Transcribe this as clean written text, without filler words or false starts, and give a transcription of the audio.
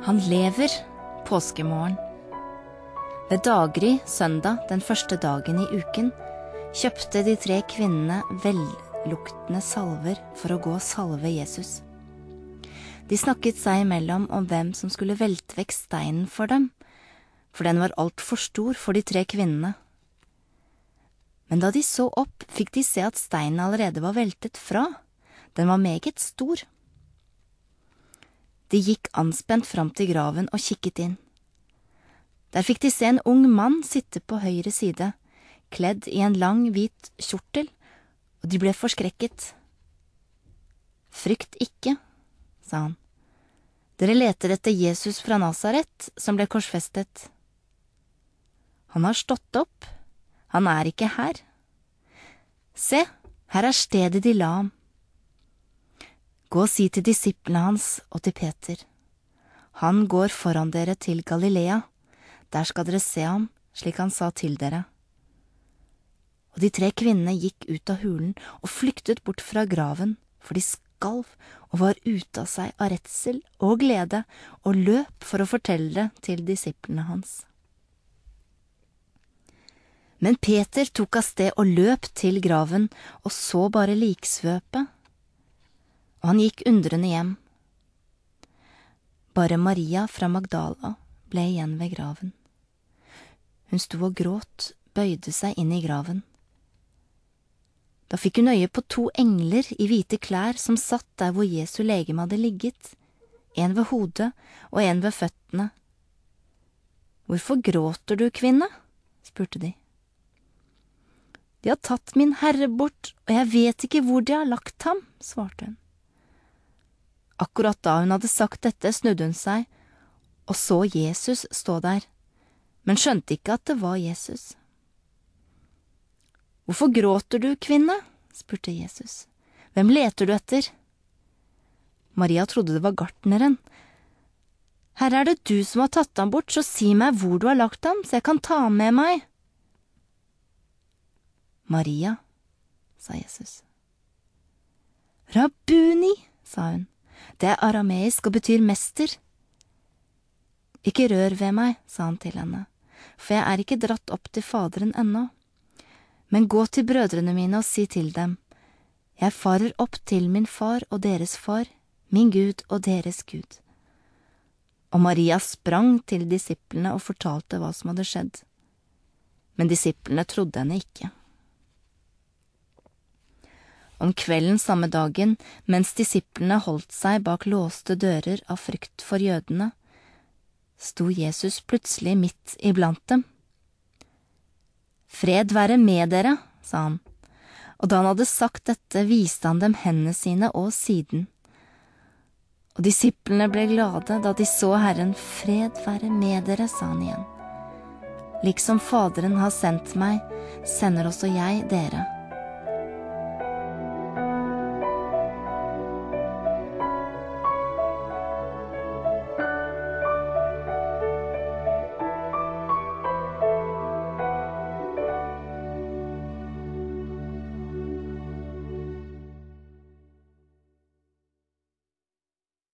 Han lever, påskemorgen. Ved daggry, søndag, den første dagen i uken, kjøpte de 3 kvinnene velluktende salver for å gå og salve Jesus. De snakket seg imellom om hvem som skulle velte vekk steinen for dem, for den var alt for stor for de 3 kvinnene. Men da de så opp, fikk de se at steinen allerede var veltet fra. Den var meget stor. De gikk anspent fram til graven og kikket inn. Der fikk de se en ung mann sitte på høyre side, kledd i en lang, hvit kjortel, og de ble forskrekket. «Frykt ikke», sa han. «Dere leter etter Jesus fra Nazaret, som ble korsfestet. Han har stått opp. Han er ikke her. Se, her er stedet de la ham. Gå og si til disiplene hans og til Peter. Han går foran dere til Galilea. Der skal dere se ham, slik han sa til dere.» Og de 3 kvinnene gikk ut av hulen og flyktet bort fra graven, for de skalv og var ute av seg av redsel og glede, og løp for å fortelle det til disiplene hans. Men Peter tok av sted og løp til graven og så bare liksvøpet, og han gikk undrende hjem. Bare Maria fra Magdala ble igjen ved graven. Hun sto og gråt, bøyde seg inn i graven. Da fikk hun øye på 2 engler i hvite klær som satt der hvor Jesu legeme hadde ligget, en ved hodet og en ved føttene. «Hvorfor gråter du, kvinne?» spurte de. «De har tatt min Herre bort, og jeg vet ikke hvor de har lagt ham», svarte hun. Akkurat da hun hadde sagt dette, snudde hun seg, og så Jesus stå der, men skjønte ikke at det var Jesus. «Hvorfor gråter du, kvinne?» spurte Jesus. «Hvem leter du etter?» Maria trodde det var gartneren. «Herre, er det du som har tatt ham bort, så si meg hvor du har lagt ham, så jeg kan ta ham med meg.» «Maria», sa Jesus. «Rabbuni», sa hun. Det er arameisk og betyr mester. «Ikke rør ved meg», sa han til henne, for jeg er ikke dratt opp til Faderen ennå. Men gå til brødrene mine og si til dem, jeg farer opp til min far og deres far, min Gud og deres Gud. Og Maria sprang til disiplene og fortalte hva som hadde skjedd. Men disiplene trodde henne ikke. Om kvelden samme dagen, mens disiplene holdt seg bak låste dører av frykt for jødene, sto Jesus plutselig midt iblant dem. «Fred være med dere», sa han, og da han hadde sagt dette, viste han dem hendene sine og siden. Og disiplene ble glade da de så Herren. «Fred være med dere», sa han igjen. «Liksom Faderen har sendt meg, sender også jeg dere.»